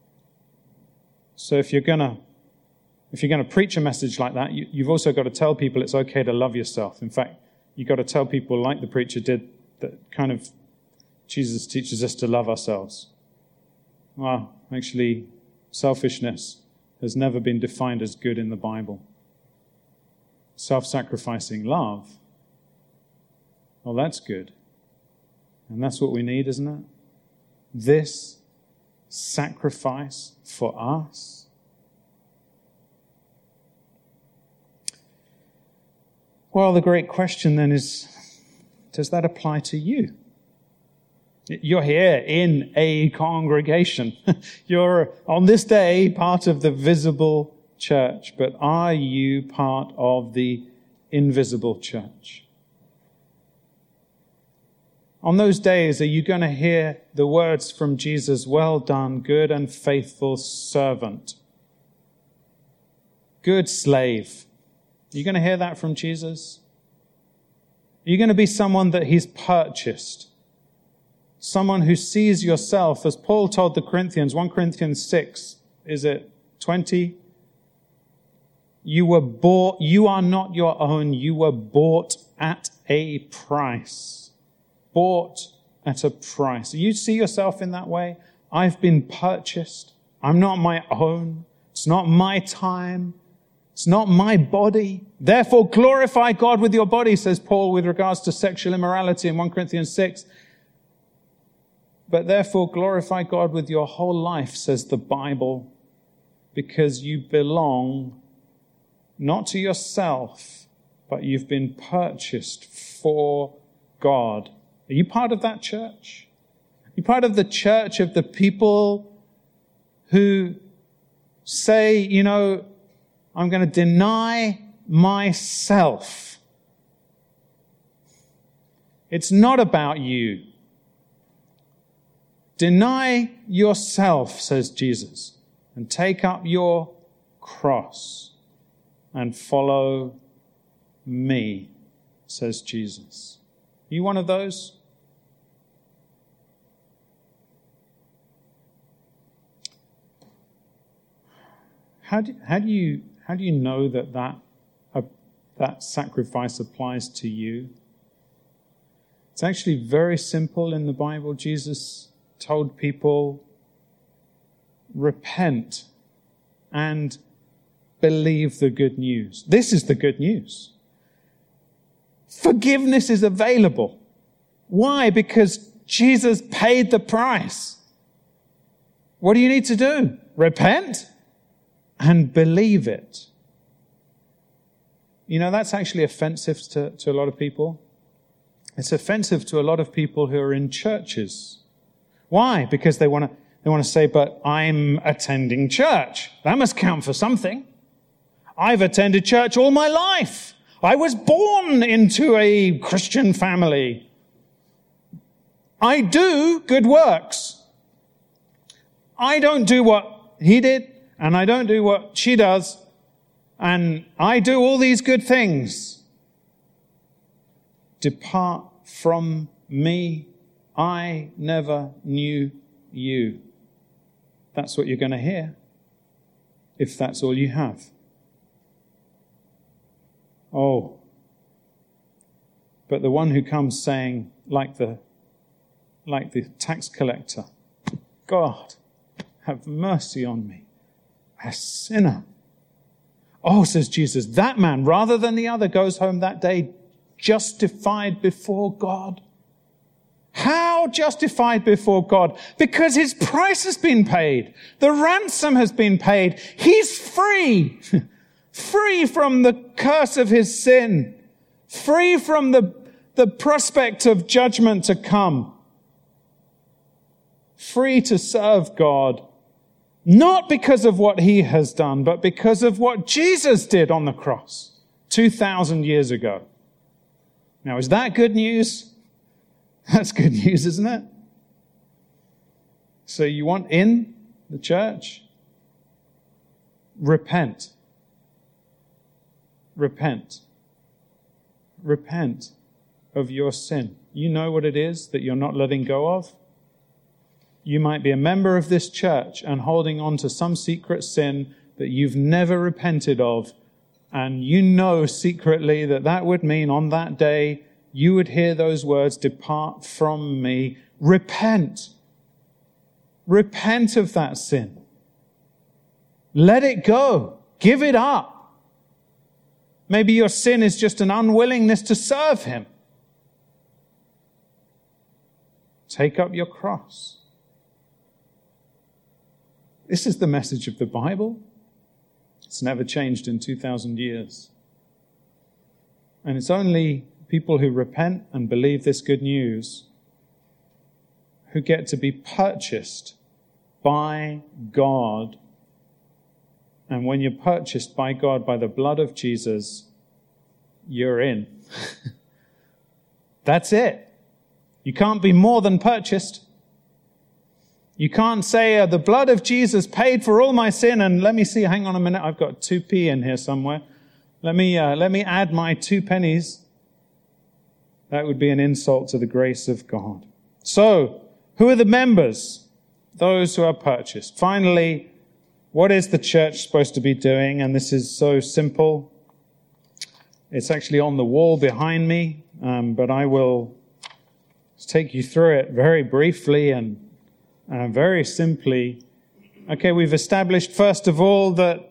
S1: So if you're going to preach a message like that, you've also got to tell people it's okay to love yourself. In fact, you've got to tell people, like the preacher did, that kind of Jesus teaches us to love ourselves. Well, actually, selfishness has never been defined as good in the Bible. Self-sacrificing love, well, that's good. And that's what we need, isn't it? This sacrifice for us. Well, the great question then is, does that apply to you? You're here in a congregation. You're, on this day, part of the visible church. But are you part of the invisible church? On those days, are you going to hear the words from Jesus, "Well done, good and faithful servant. Good slave." Are you going to hear that from Jesus? Are you going to be someone that he's purchased? Someone who sees yourself, as Paul told the Corinthians, 1 Corinthians 6, is it 20? You were bought, you are not your own, you were bought at a price. Bought at a price. You see yourself in that way? I've been purchased. I'm not my own. It's not my time. It's not my body. Therefore, glorify God with your body, says Paul with regards to sexual immorality in 1 Corinthians 6. But therefore, glorify God with your whole life, says the Bible, because you belong not to yourself, but you've been purchased for God. Are you part of that church? Are you part of the church of the people who say, I'm going to deny myself. It's not about you. Deny yourself, says Jesus, and take up your cross and follow me, says Jesus. Are you one of those? How do you know that sacrifice applies to you? It's actually very simple in the Bible. Jesus told people, repent and believe the good news. This is the good news. Forgiveness is available. Why? Because Jesus paid the price. What do you need to do? Repent and believe it. That's actually offensive to a lot of people. It's offensive to a lot of people who are in churches. Why? Because they want to say, but I'm attending church. That must count for something. I've attended church all my life. I was born into a Christian family. I do good works. I don't do what he did, and I don't do what she does, and I do all these good things. Depart from me. I never knew you. That's what you're going to hear, if that's all you have. Oh, but the one who comes saying, like the like the tax collector. God, have mercy on me, a sinner. Oh, says Jesus, that man, rather than the other, goes home that day justified before God. How justified before God? Because his price has been paid. The ransom has been paid. He's free. Free from the curse of his sin. Free from the prospect of judgment to come. Free to serve God. Not because of what he has done, but because of what Jesus did on the cross 2,000 years ago. Now, is that good news? That's good news, isn't it? So you want in the church? Repent. Repent. Repent of your sin. You know what it is that you're not letting go of? You might be a member of this church and holding on to some secret sin that you've never repented of, and you know secretly that would mean on that day you would hear those words, "Depart from me." Repent. Repent of that sin. Let it go. Give it up. Maybe your sin is just an unwillingness to serve him. Take up your cross. This is the message of the Bible. It's never changed in 2,000 years. And it's only people who repent and believe this good news who get to be purchased by God. And when you're purchased by God by the blood of Jesus, you're in. That's it. You can't be more than purchased. You can't say, the blood of Jesus paid for all my sin, and let me see, hang on a minute, I've got 2p in here somewhere. Let me add my 2 pennies. That would be an insult to the grace of God. So, who are the members? Those who are purchased. Finally, what is the church supposed to be doing? And this is so simple. It's actually on the wall behind me, but I will take you through it very briefly and very simply. Okay, we've established, first of all, that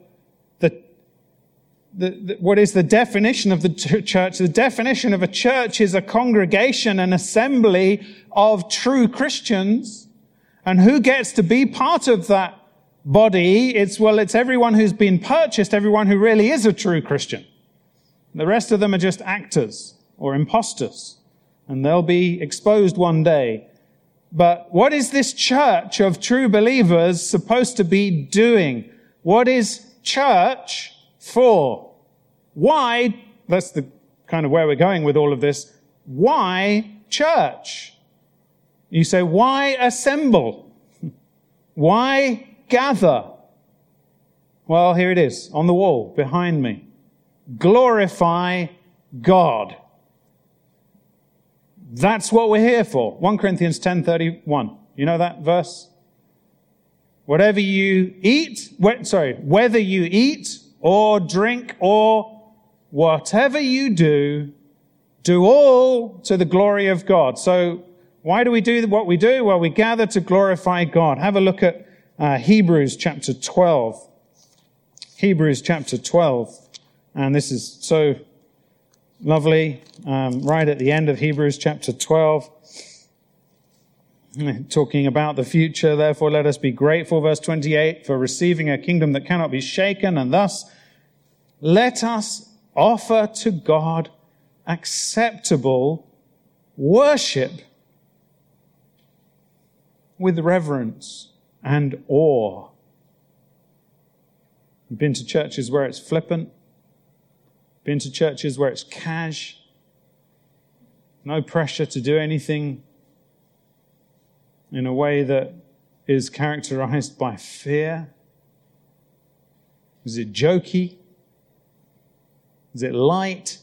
S1: what is the definition of the church? The definition of a church is a congregation, an assembly of true Christians. And who gets to be part of that body? It's everyone who's been purchased, everyone who really is a true Christian. The rest of them are just actors or imposters, and they'll be exposed one day. But what is this church of true believers supposed to be doing? What is church for? Why? That's the kind of where we're going with all of this. Why church? You say, why assemble? Why gather? Well, here it is on the wall behind me. Glorify God. That's what we're here for. 1 Corinthians 10:31. You know that verse? Whether you eat or drink or whatever you do, do all to the glory of God. So why do we do what we do? Well, we gather to glorify God. Have a look at Hebrews chapter 12. Hebrews chapter 12. And this is so lovely. Right at the end of Hebrews chapter 12. Talking about the future. Therefore, let us be grateful, verse 28, for receiving a kingdom that cannot be shaken. And thus, let us offer to God acceptable worship with reverence and awe. You've been to churches where it's flippant. Been to churches where it's cash. No pressure to do anything in a way that is characterized by fear. Is it jokey? Is it light?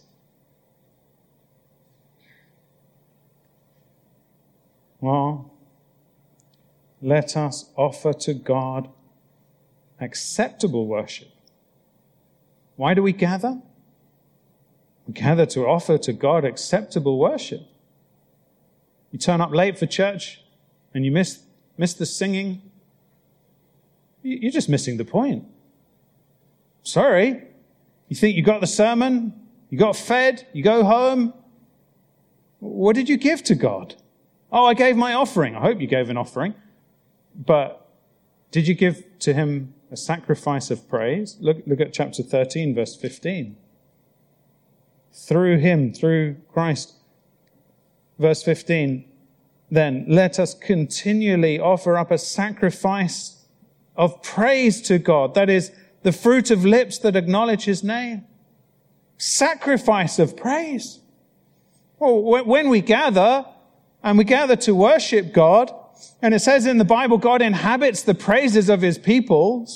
S1: Well, let us offer to God acceptable worship. Why do we gather? We gather to offer to God acceptable worship. You turn up late for church, and you miss the singing, you're just missing the point. Sorry. You think you got the sermon? You got fed? You go home? What did you give to God? Oh, I gave my offering. I hope you gave an offering. But did you give to him a sacrifice of praise? Look at chapter 13, verse 15. Through him, through Christ. Verse 15, then let us continually offer up a sacrifice of praise to God. That is the fruit of lips that acknowledge his name. Sacrifice of praise. Well, when we gather, and we gather to worship God, and it says in the Bible, God inhabits the praises of his people.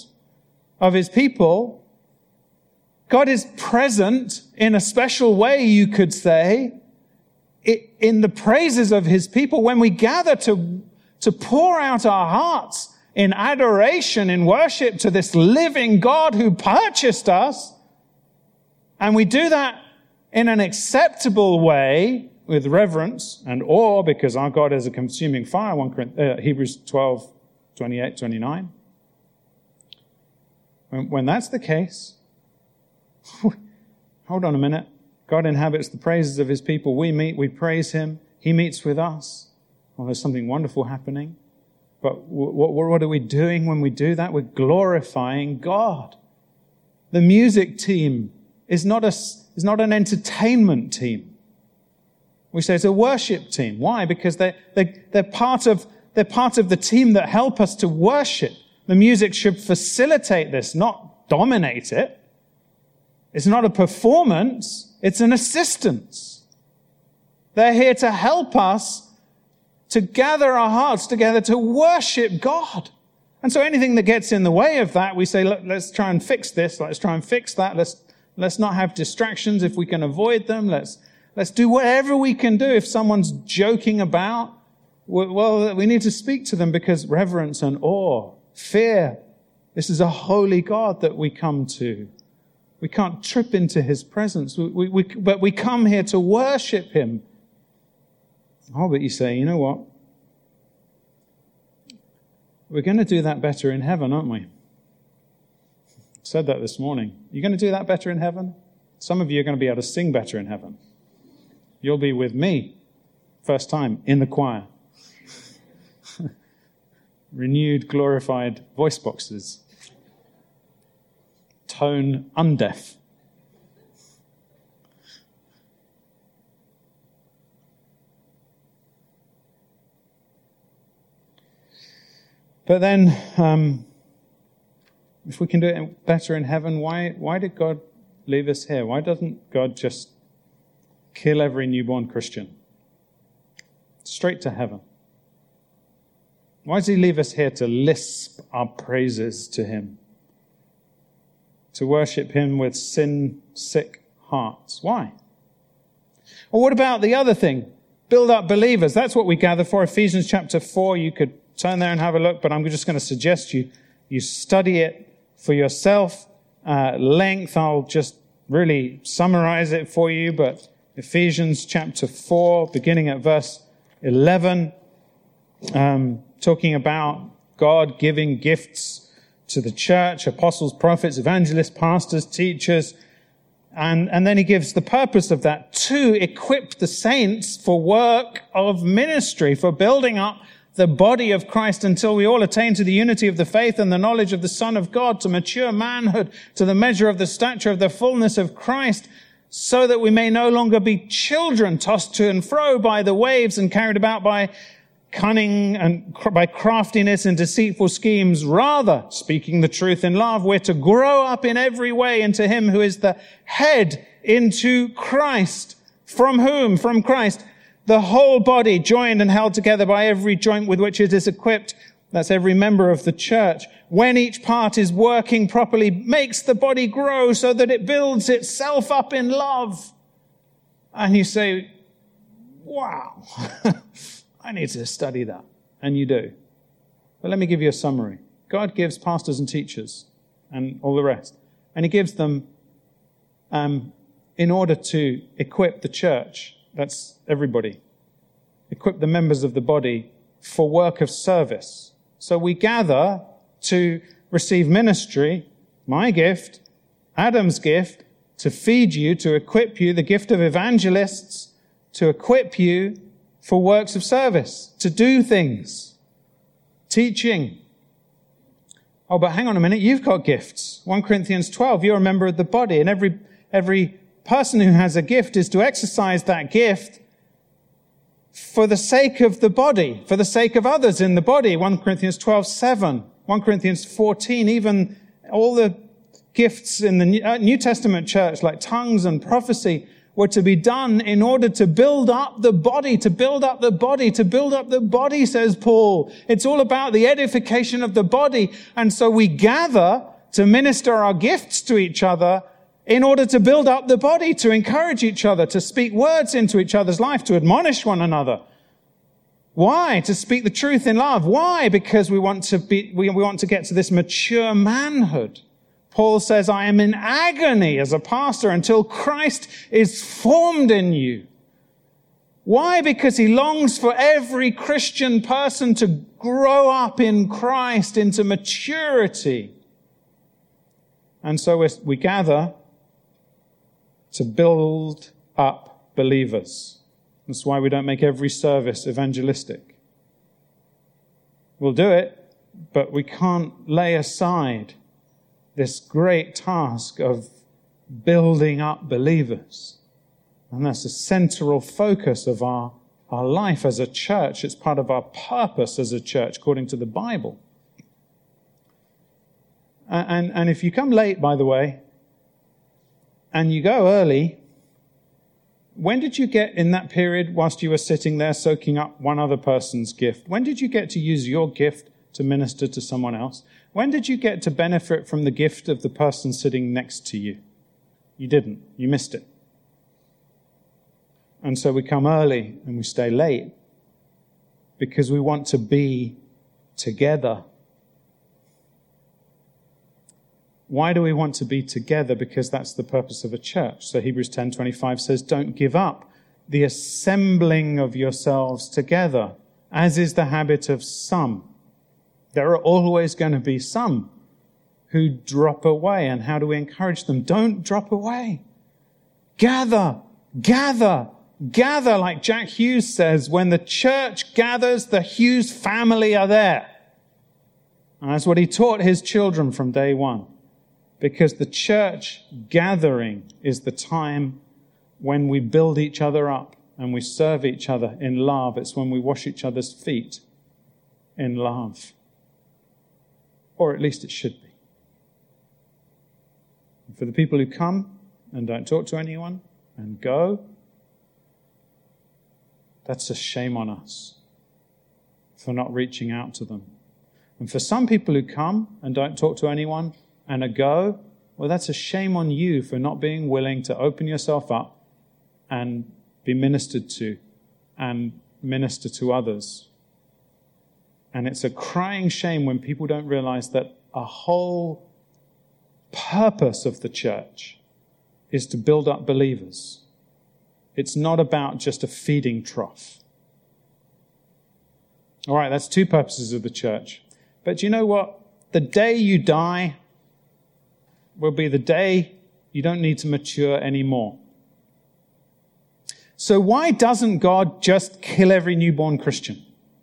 S1: God is present in a special way, you could say, in the praises of his people. When we gather to pour out our hearts in adoration, in worship to this living God who purchased us, and we do that in an acceptable way with reverence and awe, because our God is a consuming fire, Hebrews 12, 28, 29. When that's the case, hold on a minute. God inhabits the praises of his people. We meet, we praise him. He meets with us. Well, there's something wonderful happening. But what are we doing when we do that? We're glorifying God. The music team is not an entertainment team. We say it's a worship team. Why? Because they're part of the team that help us to worship. The music should facilitate this, not dominate it. It's not a performance, it's an assistance. They're here to help us to gather our hearts together to worship God. And so anything that gets in the way of that, we say, look, let's try and fix this, let's try and fix that, let's not have distractions if we can avoid them, let's do whatever we can do. If someone's joking about, well, we need to speak to them, because reverence and awe, fear, this is a holy God that we come to. We can't trip into his presence, but we come here to worship him. Oh, but you say, you know what? We're going to do that better in heaven, aren't we? I said that this morning. You're going to do that better in heaven? Some of you are going to be able to sing better in heaven. You'll be with me, first time, in the choir. Renewed, glorified voice boxes. Tone undeaf. But then, if we can do it better in heaven, why did God leave us here? Why doesn't God just kill every newborn Christian? Straight to heaven. Why does he leave us here to lisp our praises to him? To worship him with sin-sick hearts. Why? Well, what about the other thing? Build up believers. That's what we gather for. Ephesians chapter 4, you could turn there and have a look, but I'm just going to suggest you study it for yourself. Length, I'll just really summarize it for you, but Ephesians chapter 4, beginning at verse 11, talking about God giving gifts to the church, apostles, prophets, evangelists, pastors, teachers, and then he gives the purpose of that to equip the saints for work of ministry, for building up the body of Christ until we all attain to the unity of the faith and the knowledge of the Son of God, to mature manhood, to the measure of the stature of the fullness of Christ, so that we may no longer be children tossed to and fro by the waves and carried about by cunning and by craftiness and deceitful schemes. Rather, speaking the truth in love, we're to grow up in every way into him who is the head, into Christ, from whom, from Christ, the whole body, joined and held together by every joint with which it is equipped, that's every member of the church, when each part is working properly, makes the body grow so that it builds itself up in love. And you say, wow, I need to study that. And you do. But let me give you a summary. God gives pastors and teachers and all the rest. And he gives them in order to equip the church. That's everybody. Equip the members of the body for work of service. So we gather to receive ministry, my gift, Adam's gift, to feed you, to equip you, the gift of evangelists, to equip you for works of service, to do things, teaching. Oh, but hang on a minute, you've got gifts. 1 Corinthians 12, you're a member of the body, and every person who has a gift is to exercise that gift for the sake of the body, for the sake of others in the body. 1 Corinthians 12:7, 1 Corinthians 14, even all the gifts in the New Testament church, like tongues and prophecy, were to be done in order to build up the body, to build up the body, to build up the body, says Paul. It's all about the edification of the body. And so we gather to minister our gifts to each other in order to build up the body, to encourage each other, to speak words into each other's life, to admonish one another. Why? To speak the truth in love. Why? Because we want to get to this mature manhood. Paul says, I am in agony as a pastor until Christ is formed in you. Why? Because he longs for every Christian person to grow up in Christ into maturity. And so we gather to build up believers. That's why we don't make every service evangelistic. We'll do it, but we can't lay aside this great task of building up believers. And that's the central focus of our life as a church. It's part of our purpose as a church, according to the Bible. And if you come late, by the way, and you go early, when did you get in that period whilst you were sitting there soaking up one other person's gift? When did you get to use your gift to minister to someone else? When did you get to benefit from the gift of the person sitting next to you? You didn't. You missed it. And so we come early and we stay late because we want to be together. Why do we want to be together? Because that's the purpose of a church. So Hebrews 10:25 says, don't give up the assembling of yourselves together, as is the habit of some. There are always going to be some who drop away. And how do we encourage them? Don't drop away. Gather, gather, gather. Like Jack Hughes says, when the church gathers, the Hughes family are there. And that's what he taught his children from day one. Because the church gathering is the time when we build each other up and we serve each other in love. It's when we wash each other's feet in love. Or at least it should be. And for the people who come and don't talk to anyone and go, that's a shame on us for not reaching out to them. And for some people who come and don't talk to anyone and a go, well, that's a shame on you for not being willing to open yourself up and be ministered to and minister to others. And it's a crying shame when people don't realize that a whole purpose of the church is to build up believers. It's not about just a feeding trough. All right, that's two purposes of the church. But you know what? The day you die will be the day you don't need to mature anymore. So why doesn't God just kill every newborn Christian?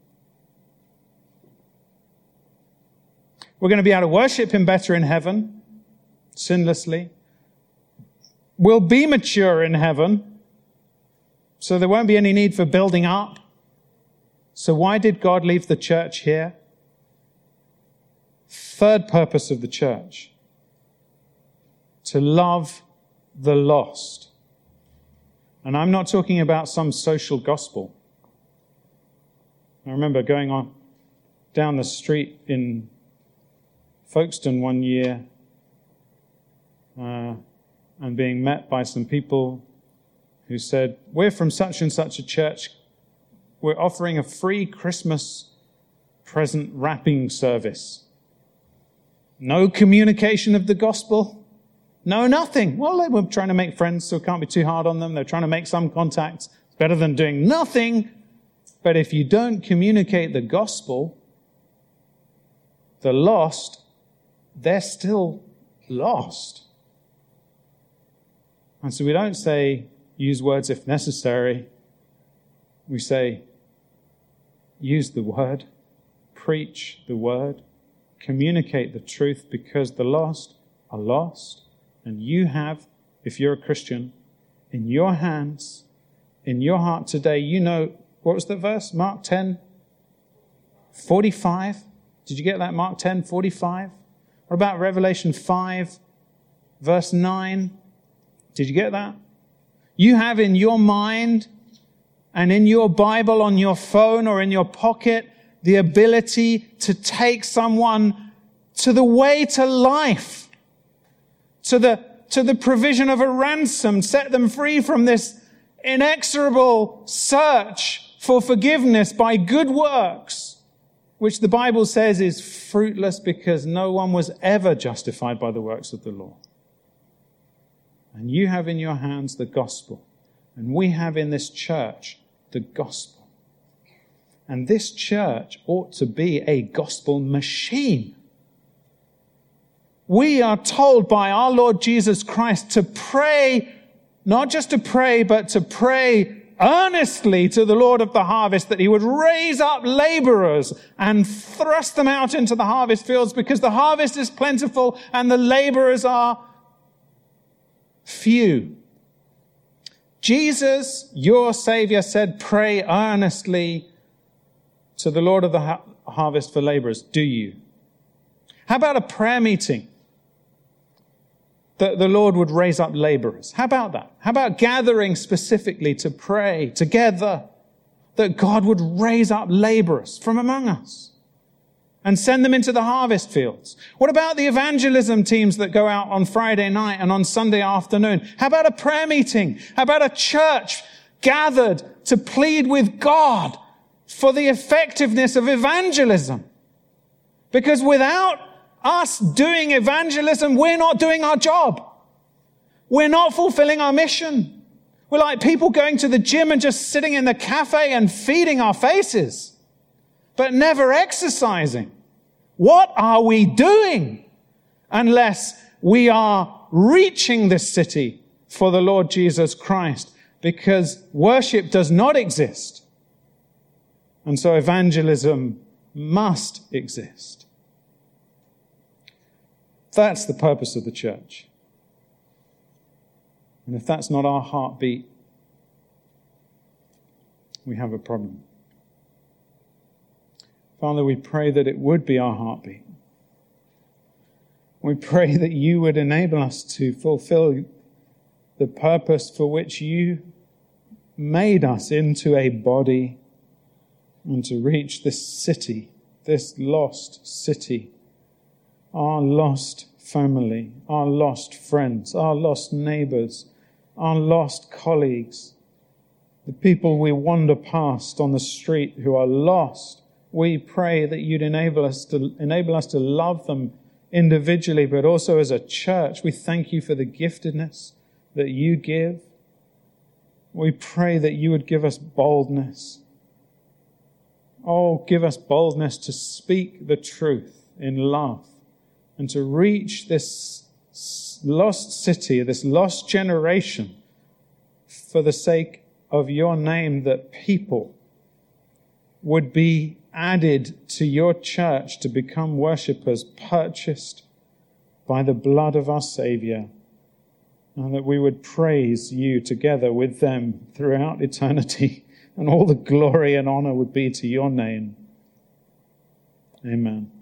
S1: We're going to be able to worship him better in heaven, sinlessly. We'll be mature in heaven, so there won't be any need for building up. So why did God leave the church here? Third purpose of the church: to love the lost. And I'm not talking about some social gospel. I remember going on down the street in Folkestone one year and being met by some people who said, we're from such and such a church. We're offering a free Christmas present wrapping service. No communication of the gospel. No, nothing. Well, they were trying to make friends, so it can't be too hard on them. They're trying to make some contacts. It's better than doing nothing. But if you don't communicate the gospel, the lost, they're still lost. And so we don't say, use words if necessary. We say, use the word, preach the word, communicate the truth, because the lost are lost. And you have, if you're a Christian, in your hands, in your heart today, you know, what was the verse? Mark 10:45. Did you get that? Mark 10:45. What about Revelation 5, verse 9? Did you get that? You have in your mind and in your Bible on your phone or in your pocket the ability to take someone to the way to life, to the provision of a ransom, set them free from this inexorable search for forgiveness by good works, which the Bible says is fruitless because no one was ever justified by the works of the law. And you have in your hands the gospel, and we have in this church the gospel. And this church ought to be a gospel machine. We are told by our Lord Jesus Christ to pray, not just to pray, but to pray earnestly to the Lord of the harvest that he would raise up laborers and thrust them out into the harvest fields, because the harvest is plentiful and the laborers are few. Jesus, your Savior, said, pray earnestly to the Lord of the harvest for laborers. Do you? How about a prayer meeting? That the Lord would raise up laborers. How about that? How about gathering specifically to pray together that God would raise up laborers from among us and send them into the harvest fields? What about the evangelism teams that go out on Friday night and on Sunday afternoon? How about a prayer meeting? How about a church gathered to plead with God for the effectiveness of evangelism? Because without us doing evangelism, we're not doing our job. We're not fulfilling our mission. We're like people going to the gym and just sitting in the cafe and feeding our faces, but never exercising. What are we doing unless we are reaching this city for the Lord Jesus Christ? Because worship does not exist. And so evangelism must exist. That's the purpose of the church. And if that's not our heartbeat, we have a problem. Father, we pray that it would be our heartbeat. We pray that you would enable us to fulfill the purpose for which you made us into a body, and to reach this city, this lost city, our lost family, our lost friends, our lost neighbors, our lost colleagues, the people we wander past on the street who are lost. We pray that you'd enable us to love them individually, but also as a church. We thank you for the giftedness that you give. We pray that you would give us boldness. Oh, give us boldness to speak the truth in love, and to reach this lost city, this lost generation, for the sake of your name, that people would be added to your church to become worshippers, purchased by the blood of our Savior, and that we would praise you together with them throughout eternity, and all the glory and honor would be to your name. Amen.